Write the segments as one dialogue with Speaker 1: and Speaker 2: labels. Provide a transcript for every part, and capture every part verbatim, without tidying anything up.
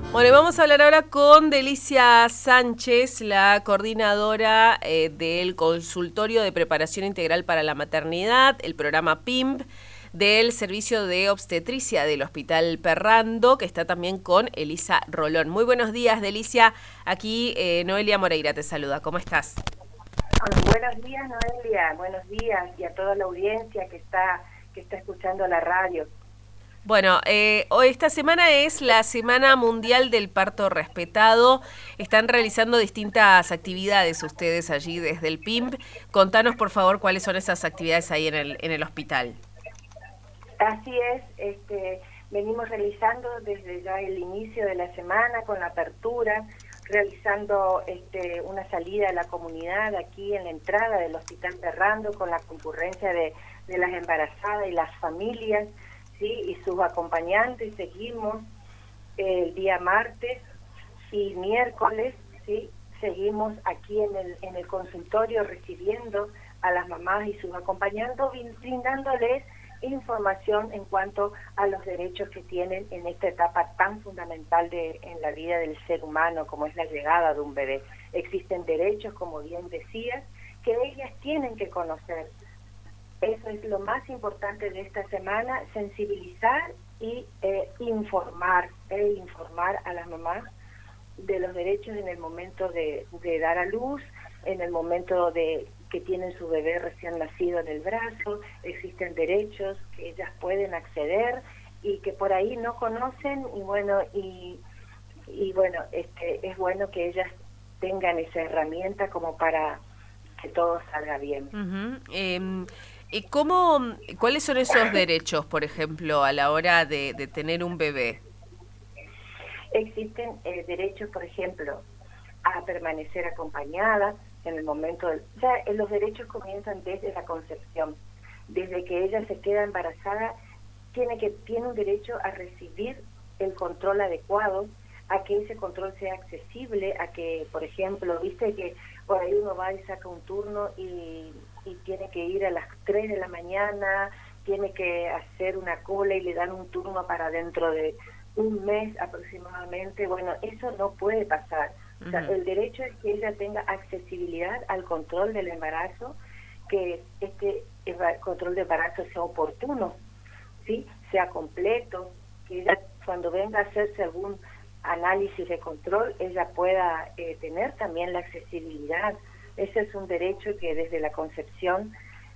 Speaker 1: Bueno, y vamos a hablar ahora con Delicia Sánchez, la coordinadora eh, del Consultorio de Preparación Integral para la Maternidad, el programa P I M P, del Servicio de Obstetricia del Hospital Perrando, que está también con Elisa Rolón. Muy buenos días, Delicia. Aquí eh, Noelia Moreira te saluda. ¿Cómo estás?
Speaker 2: Buenos días, Noelia. Buenos días y a toda la audiencia que está que está escuchando la radio.
Speaker 1: Bueno, eh, hoy esta semana es la Semana Mundial del Parto Respetado. Están realizando distintas actividades ustedes allí desde el P I M P. Contanos, por favor, cuáles son esas actividades ahí en el, en el hospital.
Speaker 2: Así es, este, venimos realizando desde ya el inicio de la semana con la apertura, realizando este, una salida a la comunidad aquí en la entrada del Hospital Perrando con la concurrencia de, de las embarazadas y las familias, ¿sí? Y sus acompañantes. Seguimos el día martes y miércoles, ¿sí? Seguimos aquí en el, en el consultorio recibiendo a las mamás y sus acompañantes, brindándoles información en cuanto a los derechos que tienen en esta etapa tan fundamental de en la vida del ser humano como es la llegada de un bebé. Existen derechos, como bien decías, que ellas tienen que conocer. Eso es lo más importante de esta semana, sensibilizar y eh, informar, e informar a las mamás de los derechos en el momento de, de dar a luz, en el momento de que tienen su bebé recién nacido en el brazo. Existen derechos que ellas pueden acceder y que por ahí no conocen, y bueno, y, y bueno, este, es bueno que ellas tengan esa herramienta como para que todo salga bien.
Speaker 1: Uh-huh. eh, ¿Y cómo, cuáles son esos derechos, por ejemplo, a la hora de, de tener un bebé?
Speaker 2: Existen eh, derechos, por ejemplo, a permanecer acompañada en el momento del... Ya eh, los derechos comienzan desde la concepción. Desde que ella se queda embarazada, tiene que tiene un derecho a recibir el control adecuado, a que ese control sea accesible, a que, por ejemplo, viste que por ahí uno va y saca un turno y, y tiene que ir a las tres de la mañana, tiene que hacer una cola y le dan un turno para dentro de un mes aproximadamente. Bueno, eso no puede pasar. O sea, el derecho es que ella tenga accesibilidad al control del embarazo, que este control de embarazo sea oportuno, ¿sí? Sea completo, que ella cuando venga a hacerse algún análisis de control, ella pueda eh, tener también la accesibilidad. Ese es un derecho que desde la concepción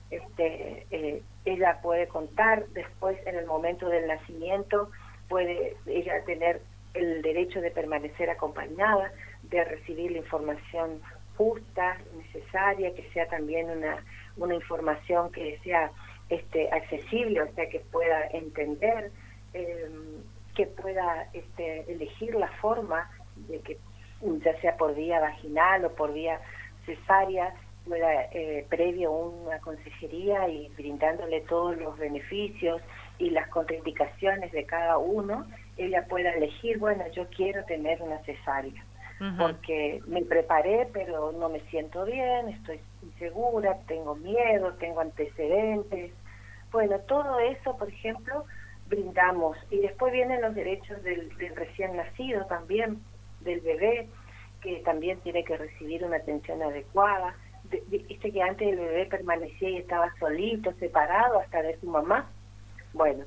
Speaker 2: este, eh, ella puede contar. Después, en el momento del nacimiento, puede ella tener el derecho de permanecer acompañada, de recibir la información justa, necesaria, que sea también una, una información que sea este, accesible, o sea, que pueda entender, eh, que pueda este, elegir la forma de que, ya sea por vía vaginal o por vía cesárea, pueda, eh, previo a una consejería y brindándole todos los beneficios y las contraindicaciones de cada uno, ella pueda elegir, bueno, yo quiero tener una cesárea, uh-huh, porque me preparé, pero no me siento bien, estoy insegura, tengo miedo, tengo antecedentes. Bueno, todo eso, por ejemplo, brindamos. Y después vienen los derechos del, del recién nacido también, del bebé, que también tiene que recibir una atención adecuada. Viste que antes el bebé permanecía y estaba solito, separado hasta de su mamá. Bueno,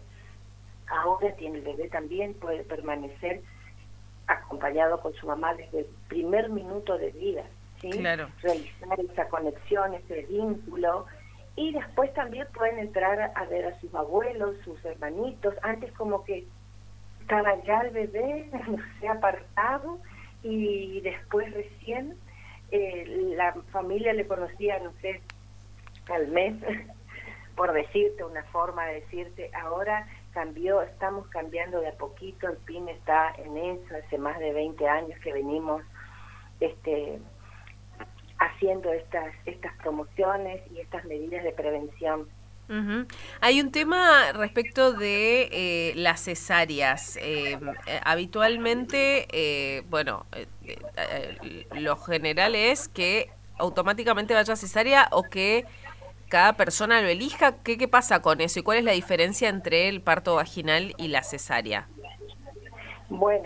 Speaker 2: ahora tiene el bebé también, puede permanecer acompañado con su mamá desde el primer minuto de vida, ¿sí? Claro. Realizar esa conexión, ese vínculo, y después también pueden entrar a ver a sus abuelos, sus hermanitos. Antes como que estaba ya el bebé, no sé, apartado, y después recién eh, la familia le conocía, no sé, al mes, por decirte una forma de decirte. Ahora cambió, estamos cambiando de a poquito, el P I M está en eso, hace más de veinte años que venimos este haciendo estas estas promociones y estas medidas de prevención.
Speaker 1: Uh-huh. Hay un tema respecto de eh, las cesáreas. Eh, eh, habitualmente, eh, bueno, eh, eh, lo general es que automáticamente vaya a cesárea o que cada persona lo elija. ¿Qué, qué pasa con eso? ¿Y cuál es la diferencia entre el parto vaginal y la cesárea?
Speaker 2: Bueno,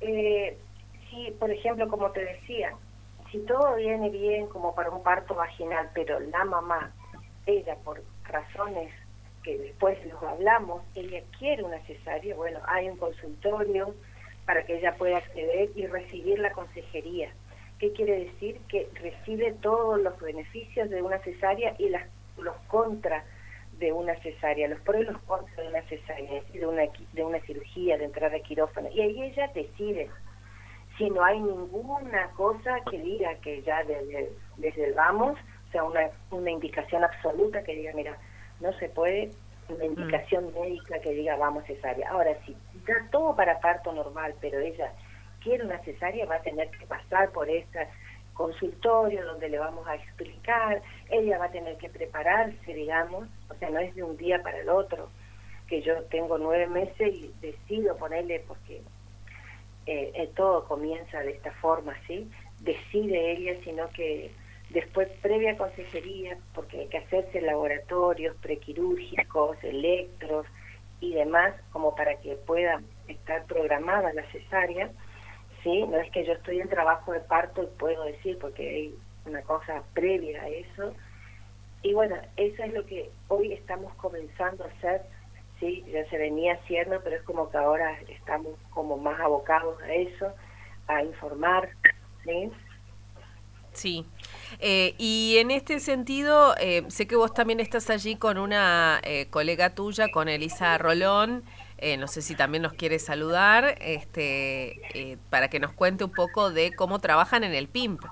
Speaker 2: eh, si, por ejemplo, como te decía, si todo viene bien como para un parto vaginal, pero la mamá, ella por razones que después los hablamos, ella quiere una cesárea, bueno, hay un consultorio para que ella pueda acceder y recibir la consejería. ¿Qué quiere decir? Que recibe todos los beneficios de una cesárea y las, los contras de una cesárea, los pros y los contras de una cesárea, es decir, de una, de una cirugía, de entrada a quirófano. Y ahí ella decide. Si no hay ninguna cosa que diga que ya desde, desde el vamos, o sea, una, una indicación absoluta que diga, mira, no se puede, una indicación mm. médica que diga vamos cesárea. Ahora, si da todo para parto normal, pero ella quiere una cesárea, va a tener que pasar por este consultorio donde le vamos a explicar, ella va a tener que prepararse, digamos, o sea, no es de un día para el otro, que yo tengo nueve meses y decido ponerle, porque eh, eh, todo comienza de esta forma, ¿sí? Decide ella, sino que después, previa consejería, porque hay que hacerse laboratorios prequirúrgicos, electros y demás, como para que pueda estar programada la cesárea, ¿sí? No es que yo estoy en trabajo de parto y puedo decir, porque hay una cosa previa a eso. Y bueno, eso es lo que hoy estamos comenzando a hacer, ¿sí? Ya se venía haciendo, pero es como que ahora estamos como más abocados a eso, a informar, ¿sí?
Speaker 1: Sí, eh, y en este sentido, eh, sé que vos también estás allí con una eh, colega tuya, con Elisa Rolón, eh, no sé si también nos quiere saludar, este, eh, para que nos cuente un poco de cómo trabajan en el P I M P.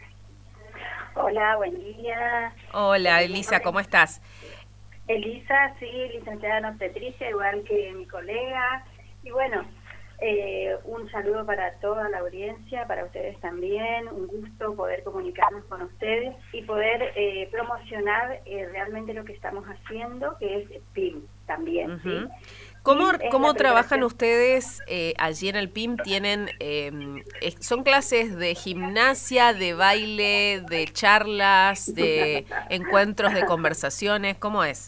Speaker 3: Hola, buen día.
Speaker 1: Hola, Elisa, ¿cómo estás?
Speaker 3: Elisa, sí, licenciada en obstetricia, igual que mi colega, y bueno, Eh, un saludo para toda la audiencia, para ustedes también, un gusto poder comunicarnos con ustedes y poder eh, promocionar eh, realmente lo que estamos haciendo, que es P I M también. Uh-huh. ¿Sí?
Speaker 1: ¿Cómo, ¿cómo trabajan ustedes eh, allí en el P I M? ¿Tienen, eh, son clases de gimnasia, de baile, de charlas, de encuentros de conversaciones? ¿Cómo es?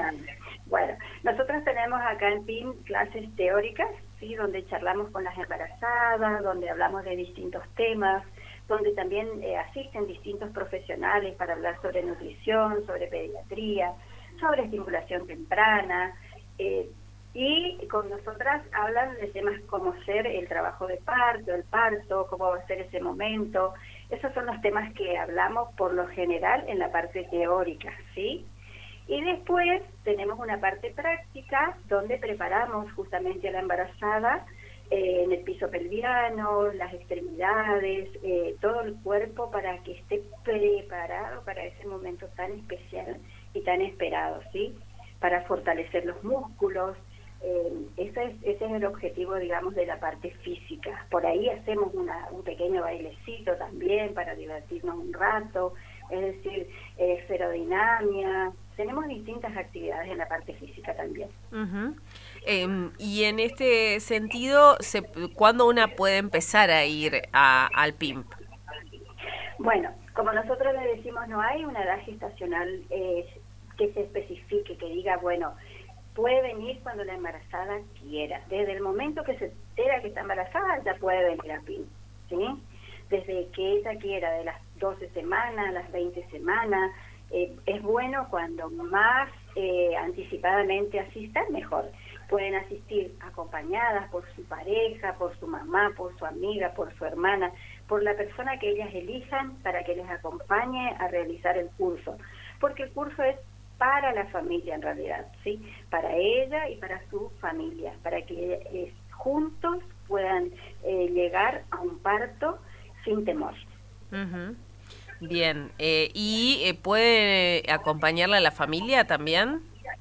Speaker 3: Bueno, nosotros tenemos acá en P I M clases teóricas, sí, donde charlamos con las embarazadas, donde hablamos de distintos temas, donde también eh, asisten distintos profesionales para hablar sobre nutrición, sobre pediatría, sobre estimulación temprana, eh, y con nosotras hablan de temas como ser el trabajo de parto, el parto, cómo va a ser ese momento. Esos son los temas que hablamos por lo general en la parte teórica, ¿sí? Y después tenemos una parte práctica donde preparamos justamente a la embarazada eh, en el piso pelviano, las extremidades, eh, todo el cuerpo para que esté preparado para ese momento tan especial y tan esperado, ¿sí? Para fortalecer los músculos. Eh, ese, es, ese es el objetivo, digamos, de la parte física. Por ahí hacemos una, un pequeño bailecito también para divertirnos un rato, es decir, eh, esferodinamia. Tenemos distintas actividades en la parte física también.
Speaker 1: Uh-huh. Eh, y en este sentido, se, ¿cuándo una puede empezar a ir a, al P I M P?
Speaker 3: Bueno, como nosotros le decimos, no hay una edad gestacional eh, que se especifique, que diga, bueno, puede venir cuando la embarazada quiera. Desde el momento que se entera que está embarazada, ya puede venir al P I M P, ¿sí? Desde que ella quiera, de las doce semanas, las veinte semanas, eh, es bueno cuando más eh, anticipadamente asistan, mejor. Pueden asistir acompañadas por su pareja, por su mamá, por su amiga, por su hermana, por la persona que ellas elijan para que les acompañe a realizar el curso. Porque el curso es para la familia en realidad, ¿sí? Para ella y para su familia, para que eh, juntos puedan eh, llegar a un parto sin temor.
Speaker 1: Uh-huh. Bien, eh, ¿y eh, puede acompañarla a la familia también?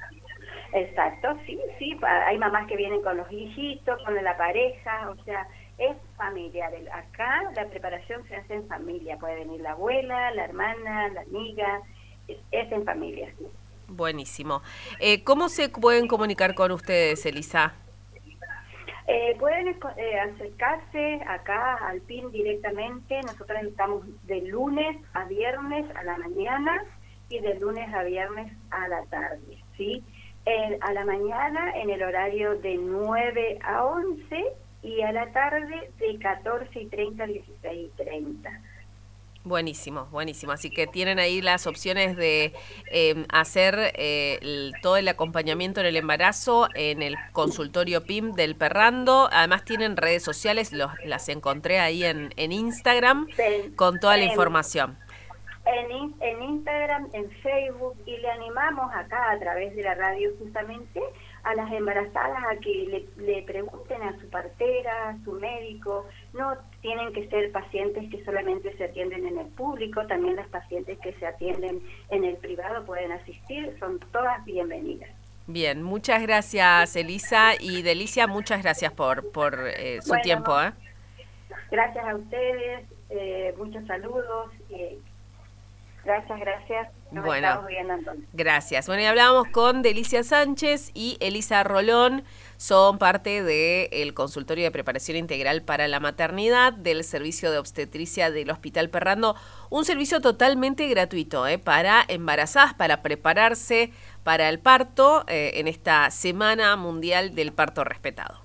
Speaker 3: Exacto, sí, sí, hay mamás que vienen con los hijitos, con la pareja, o sea, es familiar. Acá la preparación se hace en familia, puede venir la abuela, la hermana, la amiga, es, es en familia. Sí.
Speaker 1: Buenísimo. Eh, ¿Cómo se pueden comunicar con ustedes, Elisa?
Speaker 3: Eh, pueden eh, acercarse acá al P I M directamente. Nosotros estamos de lunes a viernes a la mañana y de lunes a viernes a la tarde, ¿sí? Eh, a la mañana en el horario de nueve a once y a la tarde de catorce y treinta a dieciséis y treinta.
Speaker 1: Buenísimo, buenísimo. Así que tienen ahí las opciones de eh, hacer eh, el, todo el acompañamiento en el embarazo en el consultorio P I M del Perrando. Además tienen redes sociales, los, las encontré ahí en, en Instagram
Speaker 3: Sí,
Speaker 1: con toda la
Speaker 3: en,
Speaker 1: información.
Speaker 3: En, en Instagram, en Facebook, y le animamos acá a través de la radio justamente a las embarazadas a que le, le pregunten a su partera, a su médico. No tienen que ser pacientes que solamente se atienden en el público, también las pacientes que se atienden en el privado pueden asistir, son todas bienvenidas.
Speaker 1: Bien, muchas gracias Elisa, y Delicia, muchas gracias por, por eh, su
Speaker 3: bueno,
Speaker 1: tiempo. ¿eh?
Speaker 3: Gracias a ustedes, eh, muchos saludos. Eh, Gracias, gracias. Nos
Speaker 1: bueno,
Speaker 3: estamos viendo entonces.
Speaker 1: Gracias. Bueno, y hablábamos con Delicia Sánchez y Elisa Rolón, son parte del consultorio de preparación integral para la maternidad del servicio de obstetricia del Hospital Perrando, un servicio totalmente gratuito ¿eh? para embarazadas, para prepararse para el parto eh, en esta Semana Mundial del Parto Respetado.